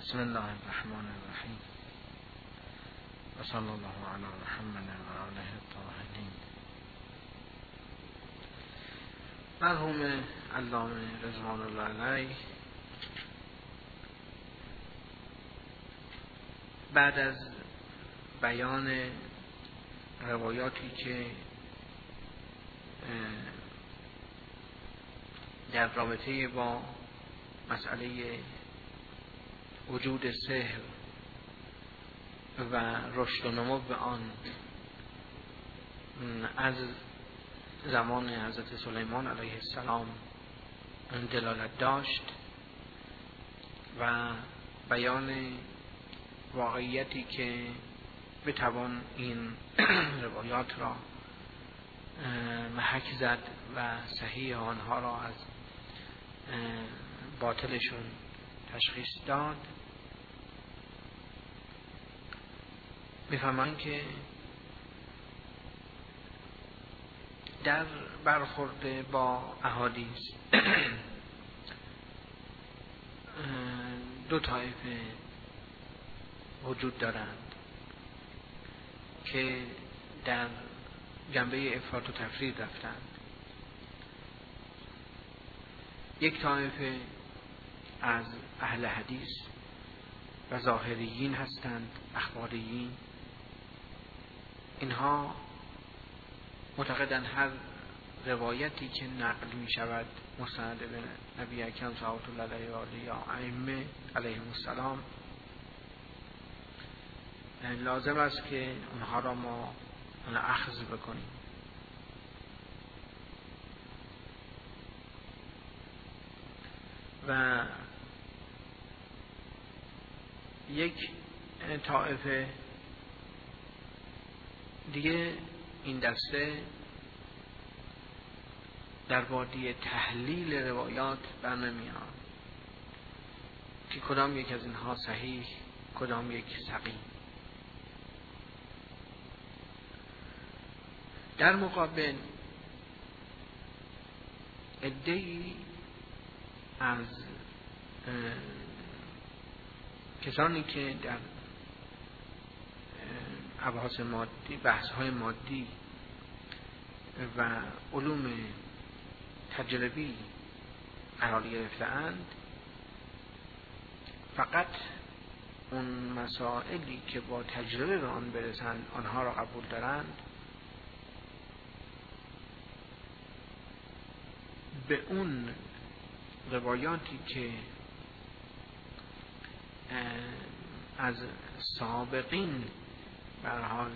بسم الله الرحمن الرحیم و صلی الله علی محمد و آله الطاهرین. مرحوم علامه رضوان الله علیه بعد از بیان روایاتی که در رابطه با مسئله وجود سحر و رشد و نمو به آن از زمان حضرت سلیمان علیه السلام دلالت داشت و بیان واقعیتی که بتوان این روایات را محک زد و صحیح آنها را از باطلشون تشخیص داد، میفهمن که در برخورد با احادیث دو طایفه وجود دارند که در جنبه افراط و تفرید رفتند. یک طایفه از اهل حدیث و ظاهریین هستند، اخباریین. اینها معتقدند هر روایتی که نقل می شود مستند به نبی اکرم صلوات الله علیه و آله یا ائمه علیهم السلام، لازم است که اونها را ما اخذ بکنیم. و یک طائفه دیگه این دسته در وادی تحلیل روایات برنمیان که کدام یک از اینها صحیح، کدام یک سقیم. در مقابل عده‌ای از کسانی که در ابحاث مادی، بحث‌های مادی و علوم تجربی قرار گرفته‌اند، فقط اون مسائلی که با تجربه به آن برسند آنها را قبول دارند. به اون روایاتی که از سابقین به هر حال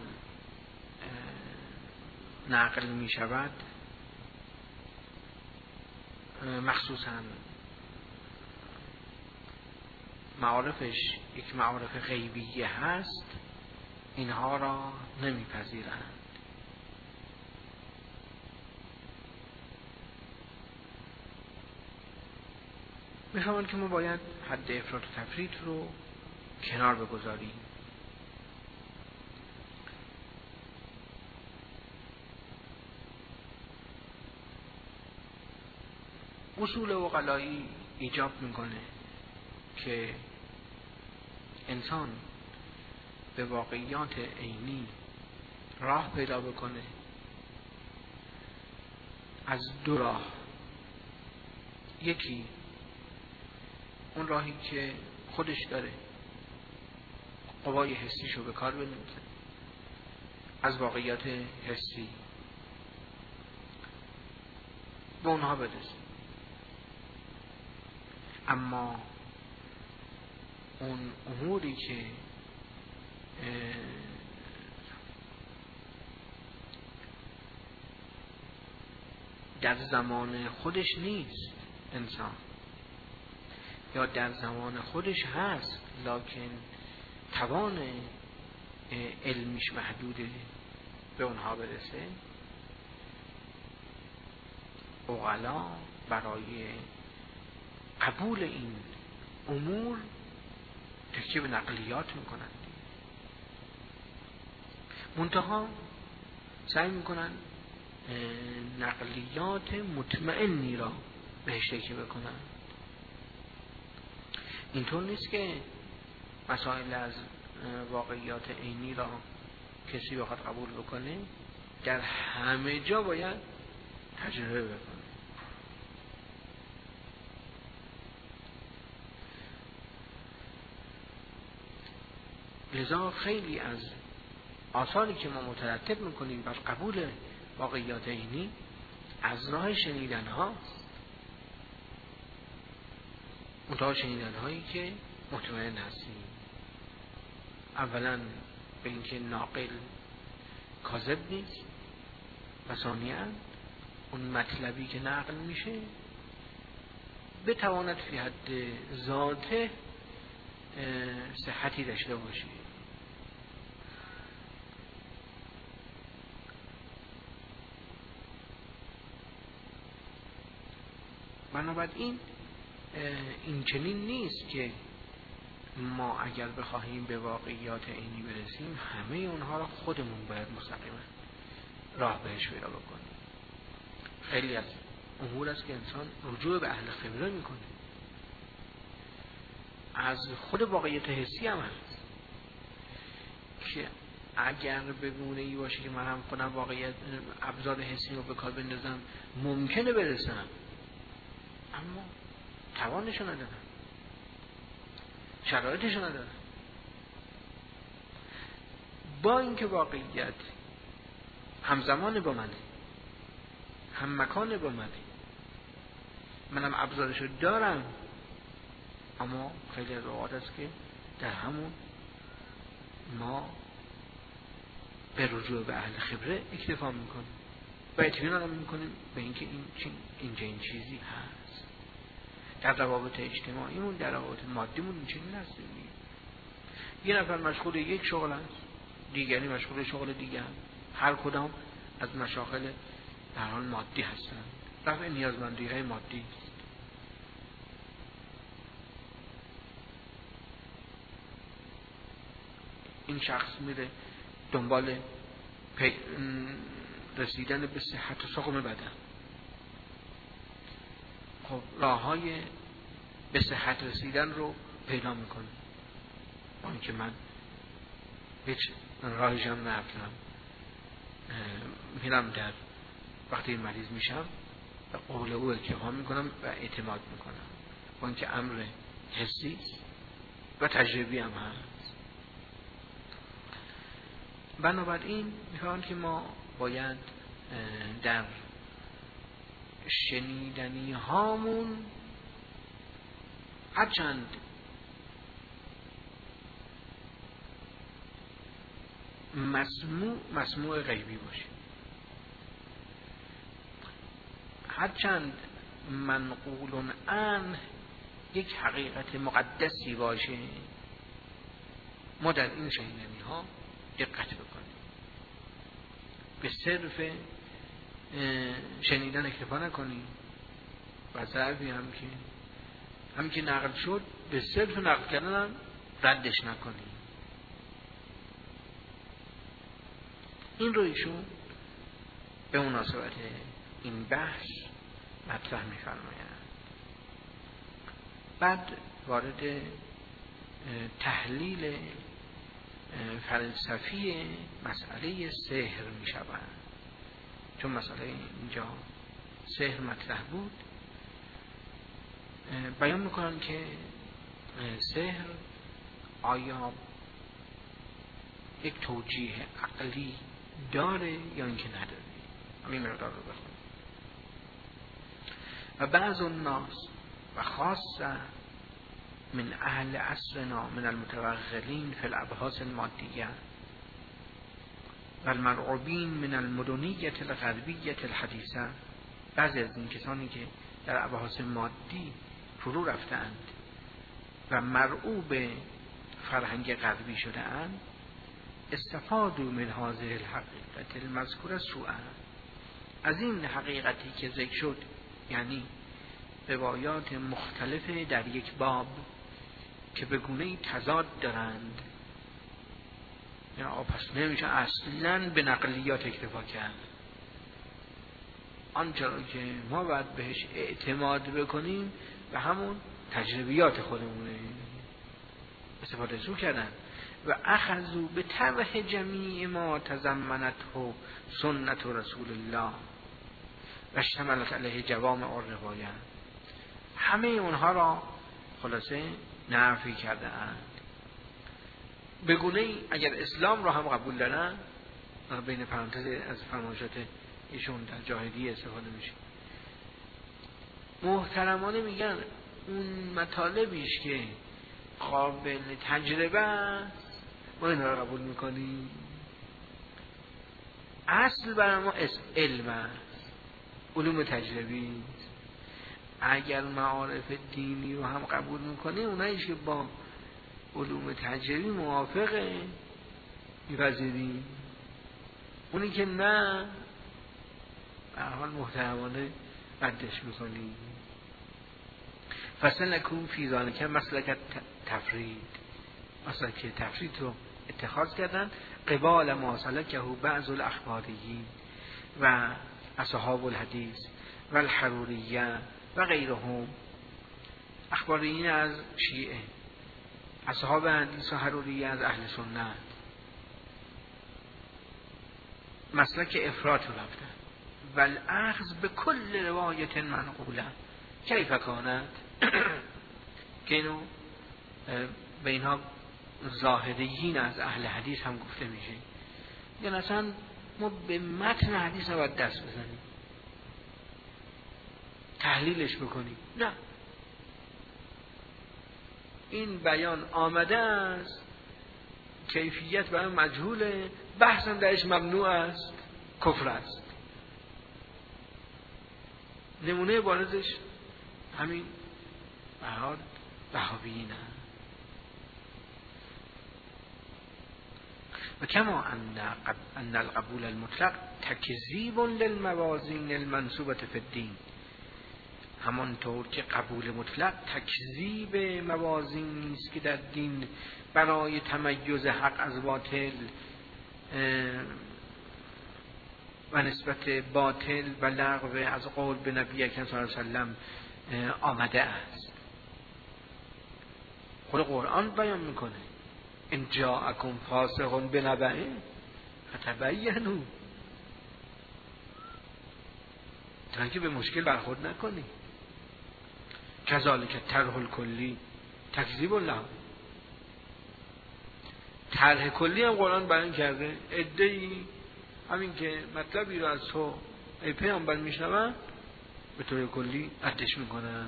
نقل می شود، مخصوصاً معارفش یک معارف غیبیه هست، اینها را نمی پذیرند. می‌فهمند که ما باید حد افراط و تفرید رو کنار بگذاریم. اصول عقلایی ایجاب میکنه که انسان به واقعیات عینی راه پیدا بکنه از دو راه. یکی اون راهی که خودش داره، قوای حسیشو به کار بندازه، از واقعیات حسی به اونها برسه. اما اون اموری که در زمان خودش نیست انسان، یا در زمان خودش هست لکن توان علمیش محدوده به اونها برسه، عقلا برای قبول این امور تکیه به نقلیات میکنند، منتها سعی میکنند نقلیات مطمئنی را بهش تکیه بکنند. اینطور نیست که مسائل از واقعیات عینی را کسی بخواد قبول بکنه در همه جا باید تجربه بکنه. لذا خیلی از آثاری که ما مترتب میکنیم بر قبول واقعیات عینی از راه شنیدن هاست. منتها شنیدن هایی که مطمئن هستیم اولا به اینکه ناقل کاذب نیست و ثانیاً اون مطلبی که نقل میشه بتواند فی حد ذاته صحتی داشته باشه. بنابراین این چنین نیست که ما اگر بخواهیم به واقعیات عینی برسیم همه اونها را خودمون باید مستقیما راه بهش پیدا بکنیم. خیلی از امور است که انسان رجوع به اهل خبره میکنه. از خود واقعیت حسی هم هست که اگر به گونه‌ای باشه که من هم خودم واقعیت ابزار حسی رو به کار بندازم ممکنه برسم، اما توانشو ندارم، شرایطشو ندارم. با اینکه واقعیت همزمان با منه، هم مکان با منه، منم ابزارشو دارم، اما خیلی از اوقات است که در همون ما به رجوع به اهل خبره اکتفا میکنیم و اطمینان میکنیم به اینکه اینجا این چیزی هست. در روابط اجتماعیمون، در روابط مادیمون این چیزی هست. یه نفر مشغول یک شغل است، دیگری مشغول شغل دیگر، هر کدام از مشاغل در حال مادی هستند، رفع نیازمندی های مادی است. این شخص میره دنبال رسیدن به صحت و سقم بدن. خب راههای به صحت رسیدن رو پیدا میکنه، با اینکه من هیچ راهیش هم نرفتم، میرم در وقتی مریض میشم و قول او اکتفا میکنم و اعتماد میکنم، با اینکه امر حسی و تجربی هم هست. بنابراین میخوام که ما باید در شنیدنی هامون هرچند مسموع غیبی باشه، هرچند منقول عنه یک حقیقت مقدسی باشه، ما در این شنیدنی ها دقت بکنیم، به صرف شنیدن اکتفا نکنیم و ضربی هم که نقل شد به صرف نقل کردن هم ردش نکنیم. این رو ایشون به مناسبت این بحث مطرح می‌فرمایند. بعد وارد تحلیل فلسفی مسئله سحر می‌شوند. چون مسئله اینجا سحر مطرح بود، بیان میکنن که سحر آیا یک توجیه عقلی داره یا اینکه نداره. همین مقدار رو بخونیم. و بعض الناس و خاصه من اهل عصرنا من المتوغلین فی الابحاث المادیه و المرعوبین من المدنیت الغربیت الحدیثه، بعضی از این کسانی که در ابحاث مادی فرو رفتند و مرعوب فرهنگ غربی شده اند، استفادوا من هذه الحقیقت المذکوره سوءا، از این حقیقتی که ذکر شد، یعنی روایات مختلف در یک باب که به گونه‌ای تضاد دارند، یعنی پس نمیشه اصلا به نقلیات اکتفا کرد. آنچه را که ما باید بهش اعتماد بکنیم و همون تجربیات خودمونه. استفاده سو کردن و اخذوا به طرح جمیع ما تضمنته سنت رسول الله و اشتملت علیه جوامع الروایه، همه اونها را خلاصه نفی کرده اند. به گونه‌ای اگر اسلام را هم قبول دارن، بین پرانتز از فرمایشات ایشون در جاهلیه استفاده میشه، محترمانه میگن اون مطالبیش که قابل تجربه است ما اینا رو قبول میکنیم. اصل برای ما علم است، علوم تجربی است. اگر معارف دینی رو هم قبول میکنیم، اوناییش که با علوم تجربی موافقه میپذیریم، اونی که نه به هر حال محترمانه ردش میکنیم. فسلکوا فی ذلک مسلک تفرید، مسلک تفرید رو اتخاذ کردن قبال ما سلکه بعض الاخباریین و اصحاب الحدیث و الحروریه و غیرهم، اخباریین از شیعه، اصحاب حدیث و حروریه از اهل سنت، مسلک افراط رو رفتن. والاخذ به کل روایت منقوله کیف کانت که اینو به اینها ظاهریین از اهل حدیث هم گفته میشه، یعنی اصلا ما به متن حدیث نباید دست بزنیم تحلیلش بکنیم، نه، این بیان آمده است، کیفیت بیان مجهوله، بحثم درش ممنوع است، کفر است. نمونه بارزش همین وهابیین هست. و کما ان القبول المطلق تکذیب للموازین المنصوبة فی الدین، همانطور که قبول مطلق تکذیب موازینی است که در دین برای تمیز حق از باطل و نسبت باطل و لغو از قول به نبی اکرم صلی الله علیه و سلم آمده است. خود قرآن بیان میکنه ان جاءکم فاسق بنبأ فتبینوا، تا که به مشکل برخورد نکنی. کذالک طرح الکلی تکذیب الله، طرح کلی هم قرآن بیان کرده. عده‌ای همین که مطلبی رو از تو ای پیامبر میشنون به طور کلی ردش میکنن.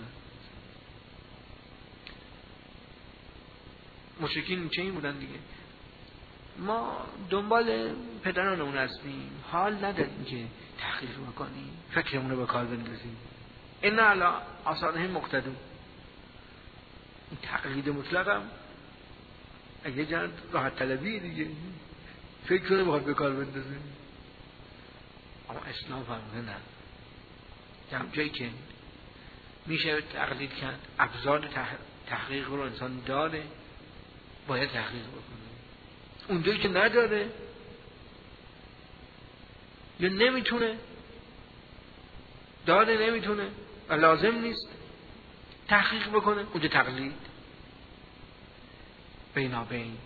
مشرکین چه این بودن دیگه، ما دنبال پدرانمون هستیم، حال نداریم که تحقیق بکنیم، فکرمون رو به کار بندازیم. این علی آثارهم مقتدون، این تقلید مطلق هم اگه جان راحت طلبی دیگه، فکر رو بخواد به کار بندازیم. اما اسلام فرموده نه، در جایی که میشه تقلید کرد، ابزار تحقیق رو انسان داره، باید تحقیق بکنه. اونجایی که نداره یا نمیتونه، داره نمیتونه و لازم نیست تحقیق بکنه، اونجا تقلید بینابین.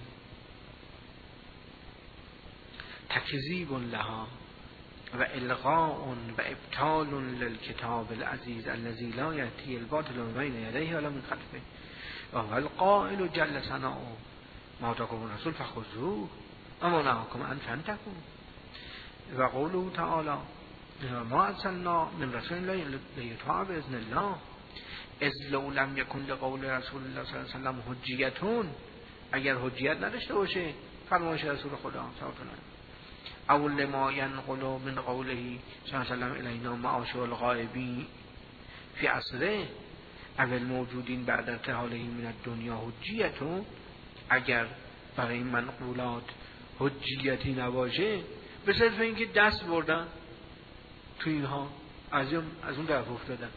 تکذیب لها و الغاء و ابطال للکتاب العزیز الذی لا یأتی الباطل من بین یدیه ولا من خلفه و هو القائل جل ثناؤه ما آتاکم الرسول فخذوه و ما نهاکم عنه فانتهوا و قوله تعالی ما ارسلنا من رسول لیطاع باذن الله اذ لو لم یکن لقول رسول الله صلی الله علیه و سلم حجیتون، اگر حجیت نداشته باشه فرمایش رسول خدا صلی الله علیه و او لما ینقل من قوله صلی الله علیه و سلم الینا معاشر الغائبین فی عصره او الموجودین بعد ارتحاله من الدنیا حجیتون، اگر برای این منقولات حجیتی نباشه به صرف اینکه دست بردن تو اینها از اون طرف افتادن،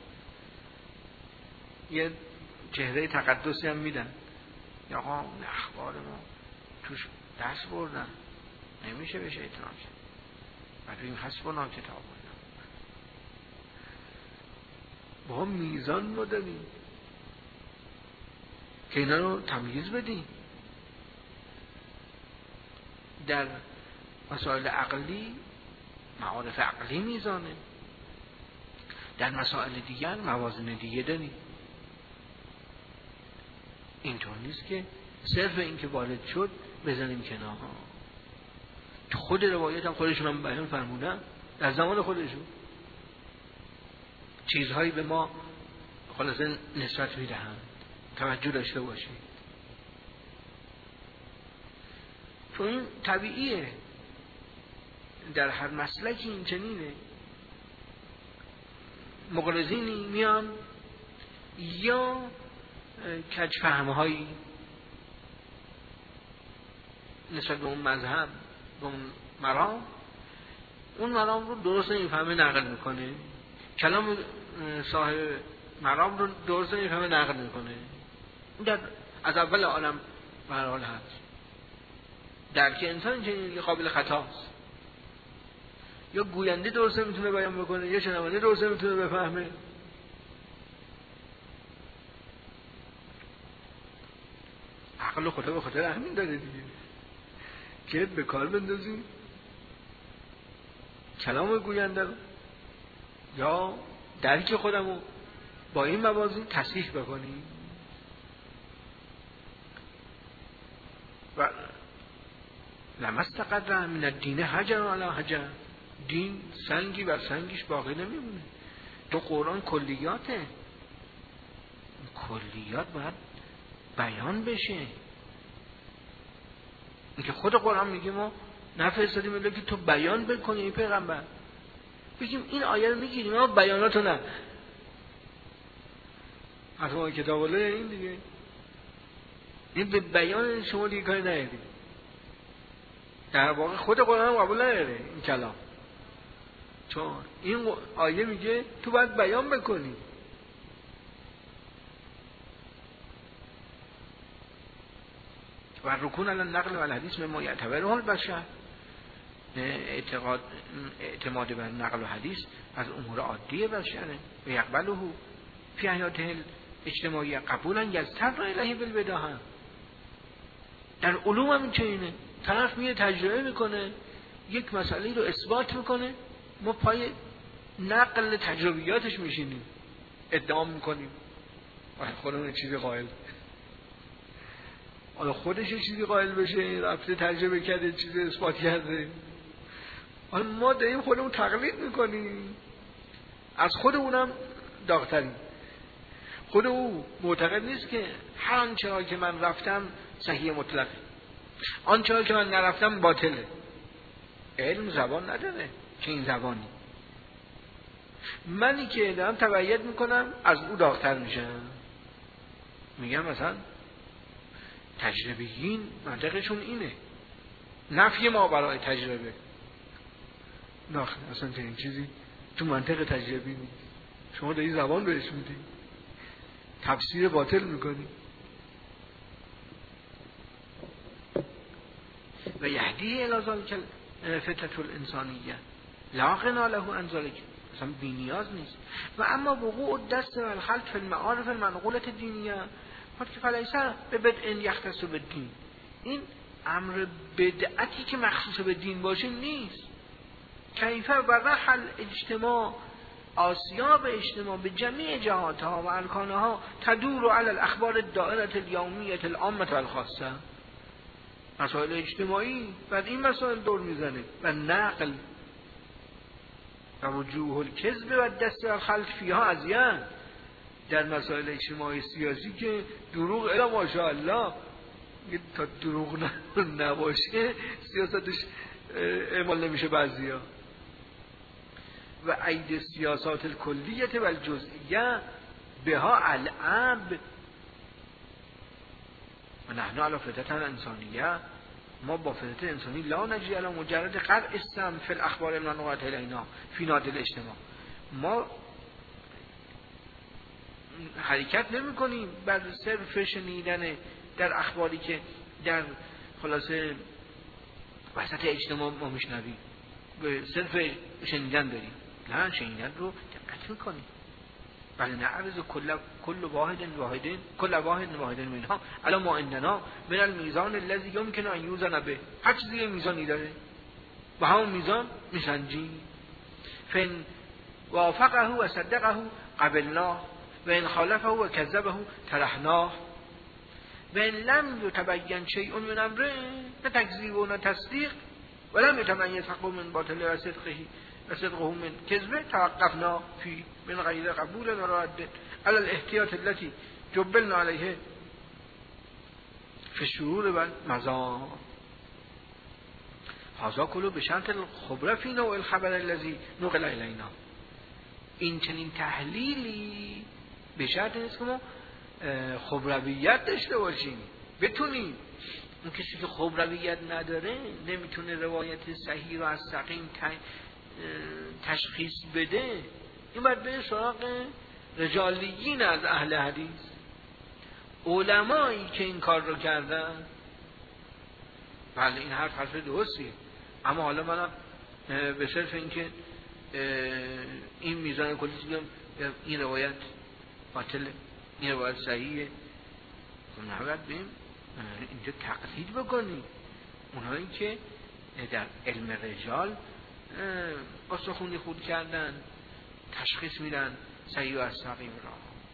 یه چهره تقدسی هم میدن، یا آقا اخبار ما توش دست بردن نمیشه بشه اعتراض بعد این حسبنا کتاب الله. با میزان رو داریم که اینا رو تمییز بدیم. در مسائل عقلی معارف عقلی میزانه، در مسائل دیگر موازن دیگه داریم. اینطور نیست که صرف این که وارد شد بزنیم کنار. تو خود روایت هم خودشون هم بیان فرمودن در زمان خودشون چیزهایی به ما خلاصه نسبت میدهند، توجه داشته باشید. چون این طبیعیه، در هر مسلکی این چنینه. مغرضینی میان یا کج فهمهایی نسبت به اون مذهب، به اون مرام، اون مرام رو درست نمیفهمه نقل میکنه، کلام صاحب مرام رو درست نمیفهمه نقل میکنه. در از اول عالم به هر حال هست. درک انسان چنین قابل خطاست. یا گوینده درست نمیتونه بیان بکنه، یا شنونده درست نمیتونه بفهمه. عقل خدا به خاطر همین داره دیگه که به کار بندازیم کلام گوینده رو یا درک خودمو با این موازین تصحیح بکنیم. و لمستقر من الدین حجر علی حجر، دین سنگی بر سنگیش باقی نمیمونه. تو قرآن کلیاته، کلیات باید بیان بشه. اینکه خود قرآن میگه ما نفرستادیم الا که تو بیان بکنی ای پیغمبر. بگیم این آیه رو میگیریم اما بیاناتو نه. اصلا کتاب الله این دیگه، این به بیان شما دیگه کاری نداری. در واقع خود قرآن هم قبول نداره این کلام، چون این آیه میگه تو باید بیان بکنی. و رکون علی النقل و الحدیث مما یعتبره البشر، اعتماد بر نقل و حدیث از امور عادی بشره و یقبله فی حیاته اجتماعی قبولا یزتر الیه بالبداهه. در علوم هم اینچنینه، طرف میره تجربه میکنه یک مسئله رو اثبات میکنه، ما پای نقل تجربیاتش میشینیم ادعا میکنیم خودمون چیزی قائل، حالا خودش چیزی قائل بشه، رفته تجربه کرده چیزی اثبات کرده، حالا ما داریم خودمون تقلید میکنیم، از خودمونم داغ‌تریم. خود او معتقد نیست که هر آنچه که من رفتم صحیح مطلقه، آنچه که من نرفتم باطله. علم زبان نداره که این زبانی، منی که دارم تبعیت میکنم از او داغ‌تر میشم. میگم مثلا تجربیین منطقشون اینه، نفی ما برای تجربه. نه اصلا این چیزی تو منطق تجربی نیست. شما داری زبان بهش میدی، تفسیر باطل میکنی. و یهدی الی ذلک فتنة الانسانیه لا غنا له عن ذلک، اصلا بی نیاز نیست. و اما وقوع الدست و الخلط فی المعارف المنقولة دینیه فلیس ببدع یختص بالدین، این امر بدعتی که مخصوص به دین باشه نیست. کیفه و رحل اجتماع آسیاب اجتماع به جمیع جهاتها و ارکانها تدور علی الاخبار الدائره الیومیه العامه و الخاصه. مسائل اجتماعی بعد این مسائل دور میزنه و نقل و وجوه الکذب و دست الخلط فیها ازیان. در مسائل اجتماعی سیاسی که دروغ الا ماشاءالله، تا دروغ نباشه سیاستش اعمال نمیشه بعضیا. و عید سیاسات الکلیه و الجزئیه بها العب و نحن علی فطرة انسانیه، ما با فطرت انسانی لا نجری علی مجرد قطع السمع فی الاخبار المنقولة الینا فی نادر الاجتماع. ما حرکت نمی کنیم بر صرف شنیدن در اخباری که در خلاصه وسط اجتماع ما میشنویم، به صرف شنیدن داریم. نه، شنیدن رو دقت میکنیم. ولی نعرض کل واحد منها الا ما عندنا من المیزان الذی یمکن ان یوزن به. هر چیزی یه میزانی داره، با همون میزان میسنجی. فن وافقه و صدقه قبلناه و ان خالفه و کذبه طرحناه و ان لم یتبین شیء من امره، نه تکذیب و نه تصدیق، و لم یتمیز حقه من باطل و صدقه من کذبه توقفنا فی من غیر قبول و رد علی الاحتیاط التي جبلنا علیه فی الشرور و المزار. هذا کلو به شرط الخبره فی نوع الخبر الذی نقل الینا. این چنین تحلیلی به شرط نیست که ما خبرویت داشته باشیم، بتونیم. اون کسی که خبرویت نداره نمیتونه روایت صحیح رو از سقیم تشخیص بده. این باید به سراغ رجالیین از اهل حدیث، علمایی که این کار رو کردن. بله این حرف درستیه، اما حالا منم به صرف اینکه این میزان کلی بگم این روایت باطله، این روایت صحیحه، نباید بیم اینجا تقلید بکنیم. اونهایی که در علم رجال استخونی خود کردن تشخیص میدن صحیح و از سقیم را.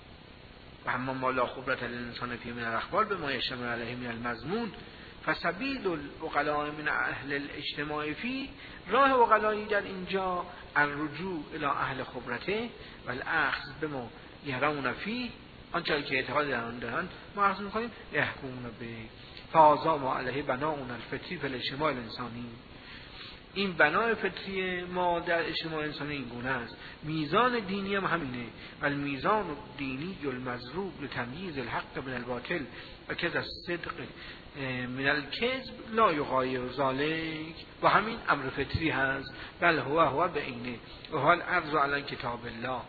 و اما ما لا خبرت الانسان فی من الاخبار به ما یشتمل علیه من المضمون فسبیل العقلاء من اهل الاجتماع فی، راه عقلایی در اینجا الرجوع الی اهل خبرته و الاخذ بما یرون فی، آنچه که اعتقاد در آن دارند ما اخذ میکنیم، یحکمون به فازا ما علیه بناؤنا الفطری فی الاجتماع الانسانی. این بنای فطری ما در اجتماع انسانی این گونه است. میزان دینی هم همینه، ولی میزان دینی المضروب لتمییز الحق من الباطل و کذب الصدق من الکذب لا یغایر ذلک، و همین امر فطری هست. بل هو بعینه و هو العرض علی کتاب الله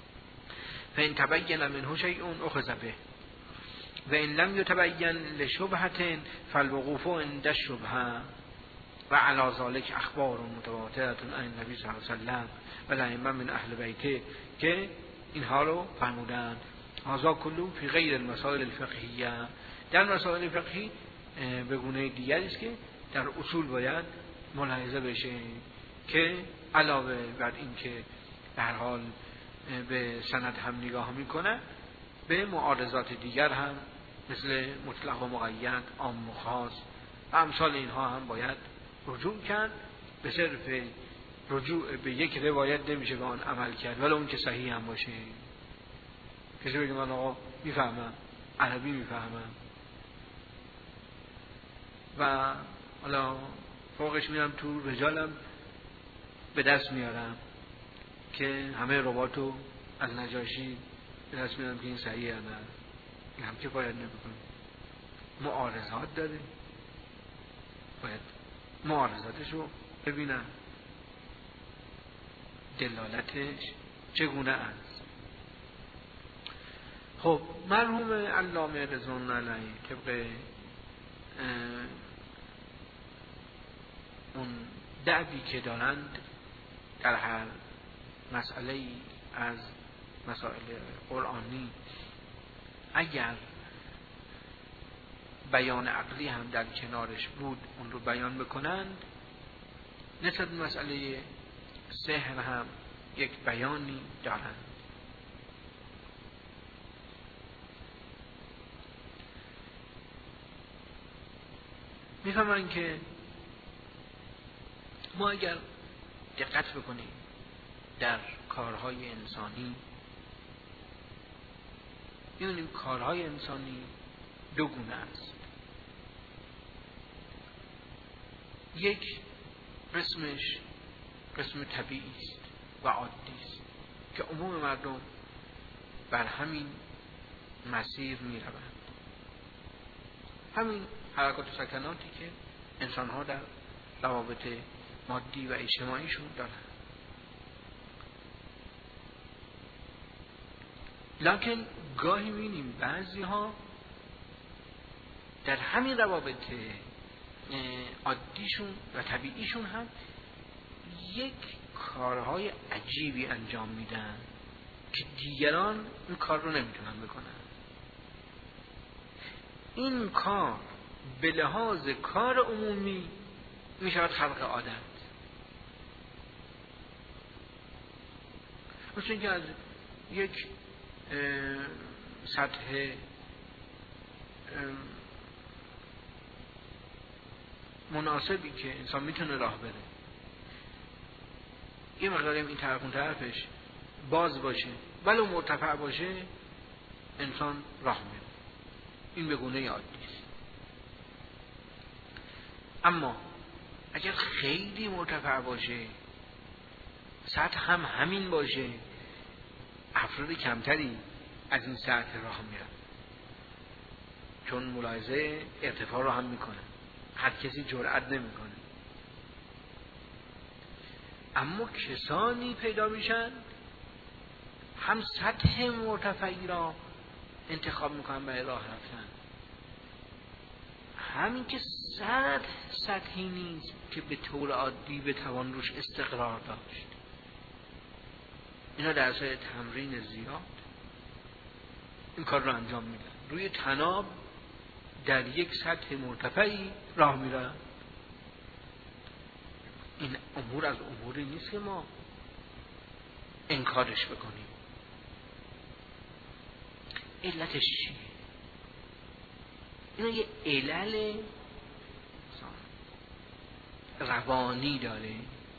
فان تبین منه شیء اخذ به و ان لم یتبین لشبهة فالوقوف عند الشبهه و علی ذلک اخبار متواتره عن النبی صلی الله علیه و سلم و الائمه من اهل بیته که اینها رو فرمودند. هذا کله فی غیر المسائل الفقهیه. در مسائل فقهی به گونه دیگری است که در اصول باید ملاحظه بشه که علاوه بر این که به هر حال به سند هم نگاه میکنه، به معارضات دیگر هم مثل مطلق و مقید، عام و خاص و امثال اینها هم باید رجوع کرد. به صرف رجوع به یک روایت نمیشه به آن عمل کرد ولی اون که صحیح هم باشه. کسی بگه من آقا میفهمم، عربی میفهمم و حالا فوقش میرم تو رجالم به دست میارم که همه رواتو از نجاشی به دست میارم که این صحیح هم هست، این هم که باید نبکنم. معارضات داره، باید معارضاتش رو ببینم دلالتش چگونه است. خب مرحوم علامه رضوان علیه طبق اون دعوی که دارند در هر مسئله از مسائل قرآنی اگر بیان عقلی هم در کنارش بود اون رو بیان بکنند، نسبت به مسئله سحر هم یک بیانی دارند. میفهمن که ما اگر دقت بکنیم در کارهای انسانی می‌بینیم کارهای انسانی دو گونه است. یک قسمش قسم طبیعی است و عادی است که عموم مردم بر همین مسیر می‌روند، همین حرکات و سکناتی که انسان‌ها در روابط مادی و اجتماعیشون دارند. لکن گاهی می‌بینیم بعضی‌ها در همین روابط عادیشون و طبیعیشون هم یک کارهای عجیبی انجام میدن که دیگران این کار رو نمیتونن بکنن. این کار به لحاظ کار عمومی میشود خلق عادت. مثل اینکه از یک سطح مناسبی که انسان میتونه راه بره، یه مقداریم این طرف اون طرفش باز باشه ولو مرتفع باشه، انسان راه میره. این به گونه عادی است. اما اگر خیلی مرتفع باشه، سطح هم همین باشه، افراد کمتری از این سطح راه میرن، چون ملاحظه ارتفاع رو هم میکنه، هر کسی جرئت نمیکنه. اما کسانی پیدا میشن هم سطح مرتفعی را انتخاب میکنن برای راه رفتن، همین که سطحی نیست که به طور عادی بتوان روش استقرار داشت. اینا در اثر تمرین زیاد این کار رو انجام میدن، روی طناب در یک سطح مرتفعی راه میرن. این امور از اموری نیست که ما انکارش بکنیم. علتش چیه؟ اینا یه علل روانی داره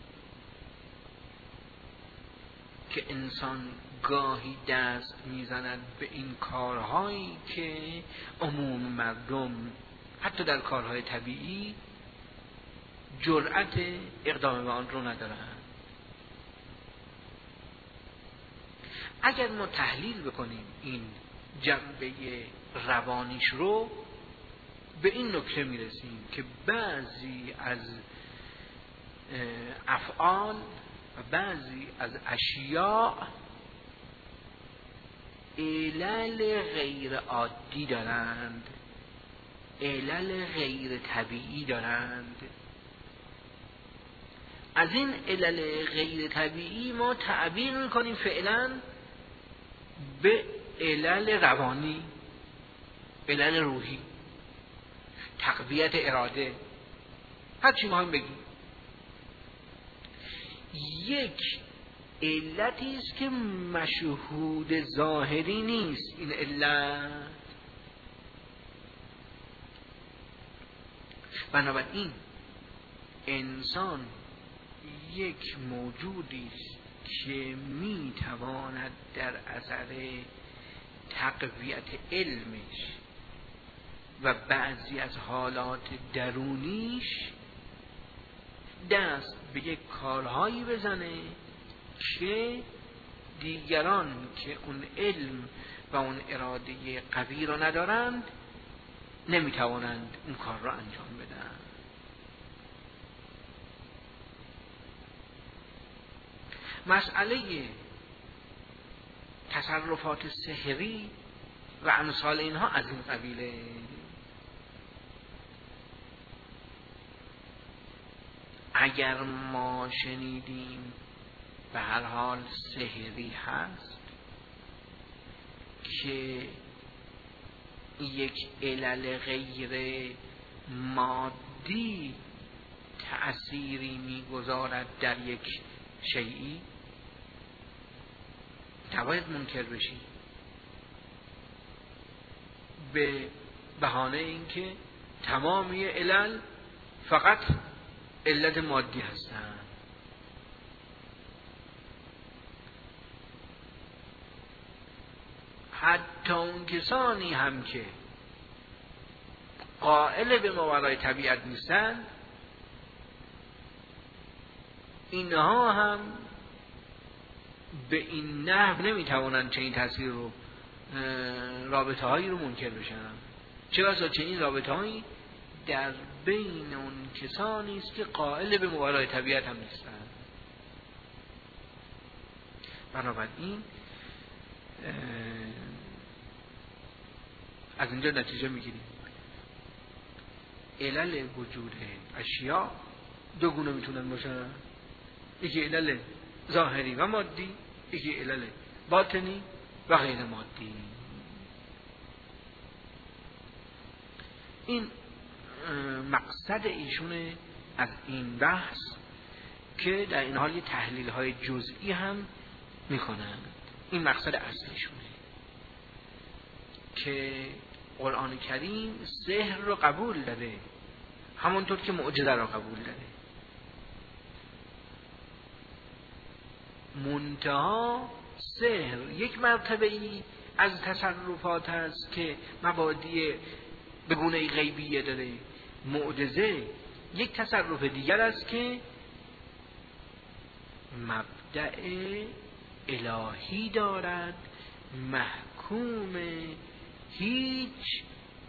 که انسان گاهی دست میزند به این کارهایی که عموم مردم حتی در کارهای طبیعی جرأت اقدام به آن رو ندارند. اگر ما تحلیل بکنیم این جنبه روانیش رو، به این نکته میرسیم که بعضی از افعال و بعضی از اشیاء علل غیر عادی دارند، علل غیر طبیعی دارند. از این علل غیر طبیعی ما تعبیر میکنیم فعلا به علل روانی، علل روحی، تقویت اراده، هر چی ما هم بگیم. یک علتی است که مشهود ظاهری نیست. این علت بنابراین انسان یک موجودی است که میتواند در اثر تقویت علمش و بعضی از حالات درونیش دست به یک کارهایی بزنه که دیگران که اون علم و اون اراده قوی را ندارند نمیتوانند اون کار را انجام بدن. مسئله تصرفات سحری و امثال اینها از این قبیله. اگر ما شنیدیم به هر حال سحری هست که یک علل غیر مادی تأثیری میگذارد در یک شیئی، نباید منکر بشی به بهانه اینکه تمامی علل فقط علت مادی هستند. حتی اون کسانی هم که قائل به ماورای طبیعت نیستند، اینها هم به این نحو نمیتوانند چنین تاثیر رو، رابطه هایی رو منکر بشن. چه بسا چنین رابطه هایی در بین اون کسانی است که قائل به ماورای طبیعت هم نیستند. بنابراین از اینجا نتیجه میگیریم علل وجود اشیاء دو گونه میتونن باشن، یکی علل ظاهری و مادی، یکی علل باطنی و غیر مادی. این مقصد ایشونه از این بحث که در این حال یه تحلیل های جزئی هم میکنن. این مقصد اصلیشونه که قرآن کریم سحر رو قبول داره همونطور که معجزه رو قبول داره، منتها سحر یک مرتبه ای از تصرفات هست که مبادی به گونه غیبیه داره، معجزه یک تصرف دیگر است که مبدأ الهی دارد، محکوم هیچ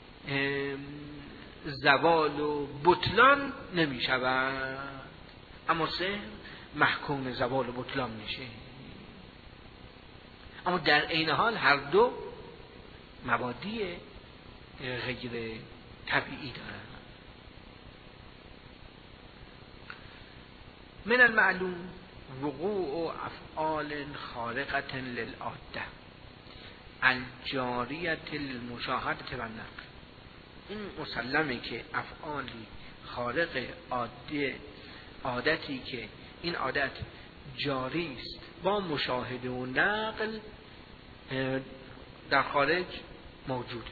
زوال و بطلان نمی شود، اما سحر محکوم زوال و بطلان میشه. اما در عین حال هر دو مبادی غیر طبیعی دارند. من المعلوم وقوع افعال خارقة للعاده الجاریة للمشاهده و النقل. این مسلمه که افعالی خارق عادتی که این عادت جاری است با مشاهده و نقل در خارج موجوده.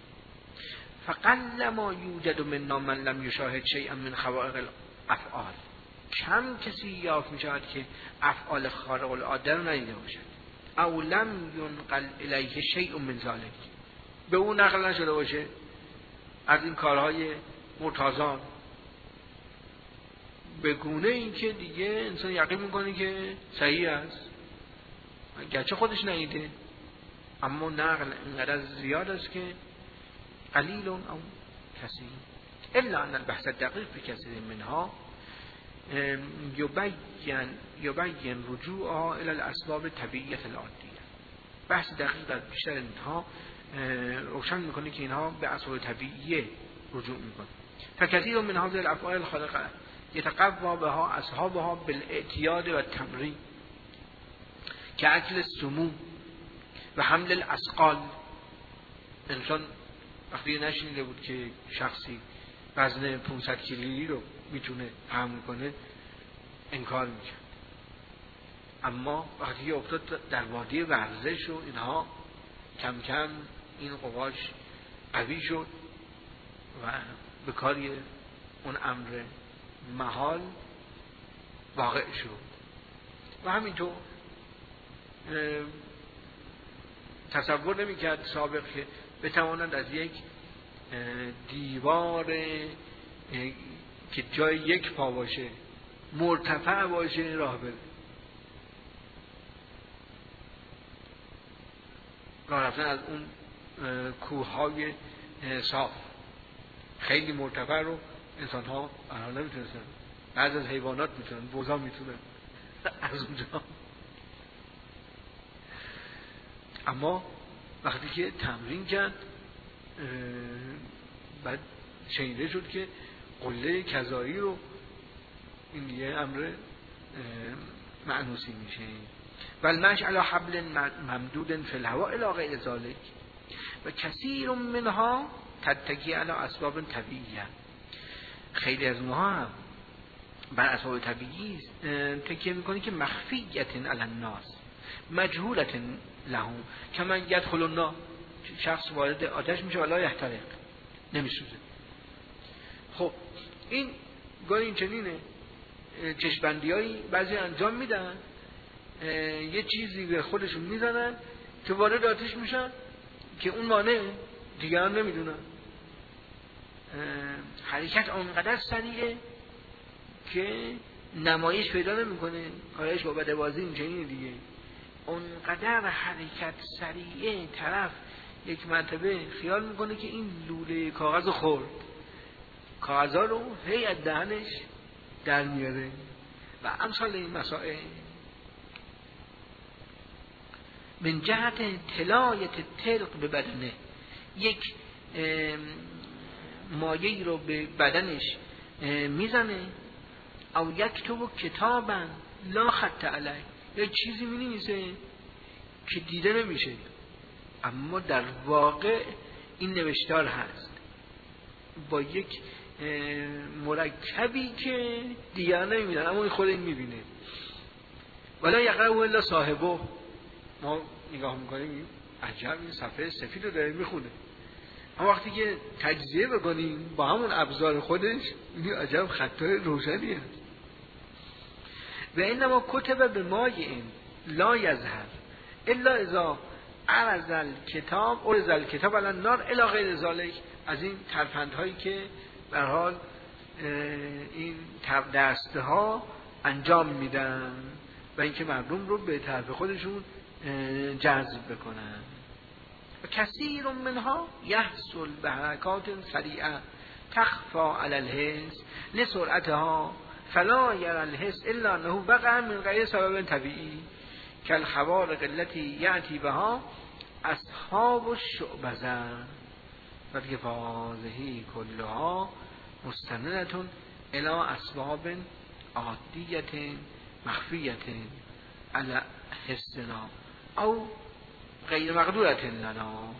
فقل ما یوجد منا من لم یشاهد شیئا من خوارق الافعال. کم کسی یافت میشود که افعال خارق العاده رو ندیده باشد. او لم ینقل الیه شیء من ذلک، به اون نقل نشده باشه از این کارهای مرتضان، به گونه این که دیگه انسان یقین میکنه که صحیح است گرچه خودش ندیده، اما نقل اینقدر زیاد است که قلیل او کثیر. الا ان البحث الدقیق فی کثیر منها یبین رجوعها الى الاسباب طبیعیه العادیه. بحث دقیق در بیشتر اینها روشن میکنه که اینها به اسباب طبیعیه رجوع میکنه. فکثیر من هذه الافعال الخارقه یتقوی بها اصحابها بالاعتیاد و التمرین کاکل السموم و حمل الاثقال. انسان وقتی نشنیده بود که شخصی وزن 500 کیلویی رو میتونه حمل کنه انکار میکرد، اما وقتی افتاد در وادی ورزش و اینها کم کم این قواش قوی شد و به کاری اون امر محال واقع شد. و همینطور تصور نمیکرد سابق که بتواند از یک دیوار که جای یک پا باشه مرتفع باشه راه بره. راه رفتن از اون کوههای صاف خیلی مرتفع رو انسان ها نمیتونستن، بعض از حیوانات میتونن، بوزا میتونن از اونجا. اما وقتی که تمرین کرد بعد شنیده شد که قله کذایی رو، این دیگه امر معنوسی میشه. و المشي على حبل ممدود في الهواء الى غیر ذلك و کثیر منها تتکی علی اسباب طبیعیه. خیلی از اونها هم بر اسباب طبیعی تکیه میکنه که مخفیت علی الناس مجهولت لهم کما یدخل النار. شخص وارد آتش میشه ولا یحترق، نمیسوزه. خب این گاهی این چنینه، چشم‌بندیایی بعضی انجام میدن، یه چیزی به خودشون میزنن که وارد آتش میشن که اون مانع دیگران نمیدونن. حرکت اونقدر سریعه که نمایش پیدا نمیکنه. کارش با بدبازی این چنینه دیگه، اونقدر حرکت سریعه طرف یک مرتبه خیال میکنه که این لوله کاغذ خورد، کاغذها رو هی از دهنش در میاره و امثال این مسائل. من جهت تلایت تلق به بدنه، یک مایه‌ای رو به بدنش میزنه، او یک تو کتابن لا خط علیه، یا چیزی می نویسه که دیده نمیشه، اما در واقع این نوشتار هست با یک مرکبی که دیگر نمیدن، اما این خود این میبینه. ولا یقرأه الا صاحبه. ما نگاه میکنیم عجب این صفحه سفید رو داره میخونه، اما وقتی که تجزیه بکنیم با همون ابزار خودش این عجب خطای روشنی هست. و اینما کتب به مای این لا یظهر الا اذا عرض الکتاب علی النار الی غیر ذلک. از این ترفندهایی که به هر حال این دسته ها انجام میدن و اینکه مردم رو به طرف خودشون جذب بکنن. و کثیر منها یحصل به حرکات سریعه تخفى علی الحس لسرعتها فلا یرى الحس الا انه وقع من غیر سبب طبیعی کالخوارق التي یأتی بها اصحاب الشعبذه و دیگه فاضحی کلها مستندة الى اسباب عادیت مخفیت علی حسنا او غیر مقدورة لنا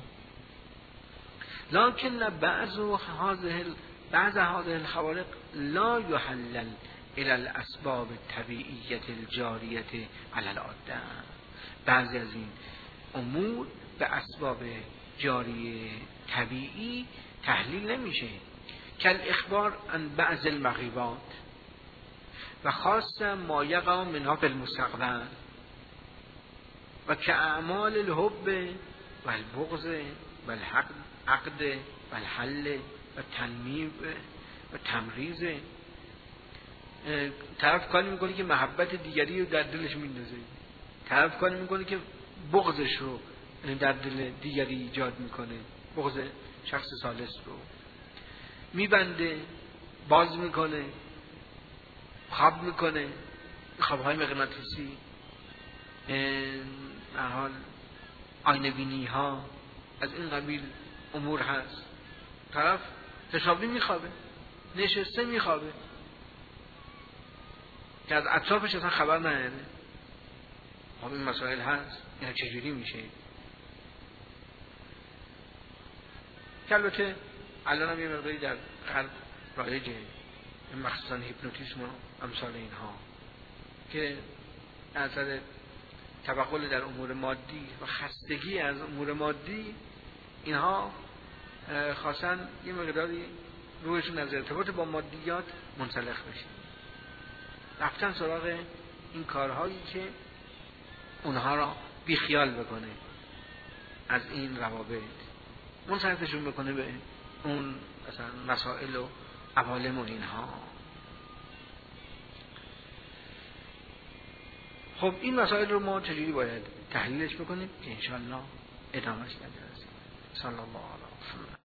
لكن بعض هذه الخوارق لا يحلل الى الاسباب الطبیعیة الجاریة علی العاده. بعضی از این امور به اسباب جاری طبیعی تحلیل نمیشه، کل اخبار عن بعض المغیبات و خاصه ما یقع منها فی المستقبل و که اعمال الحب و البغض و العقد و الحل و تنمیب و تمریض. طرف کاری میکنه که محبت دیگری رو در دلش میندازه، طرف کاری میکنه که بغضش رو در دل دیگری ایجاد میکنه، بغض شخص ثالث رو میبنده، باز میکنه، خواب میکنه، خوابهای مغناطیسی، به حال آینه بینی ها، از این قبیل امور هست. طرف حسابی میخوابه، نشسته میخوابه که از اطرافش اصلا خبر نداره. خب این مسائل هست، این چجوری میشه؟ که البته الان هم یه مقداری در غرب رایجه، مخصوصا هیپنوتیسم و امثال اینها که اثر تبخل در امور مادی و خستگی از امور مادی، اینها خواستن یه مقداری روحشون از ارتباط با مادیات منسلخ بشه، رفتن سراغ این کارهایی که اونها را بیخیال بکنه از این روابط، منصرفشون بکنه به اون مثلا مسائل و عوالم و اینها. خب این مسائل رو ما چجوری باید تحلیلش بکنیم که انشاءالله ادامهش در جلسه. صلی الله علیه و سلم.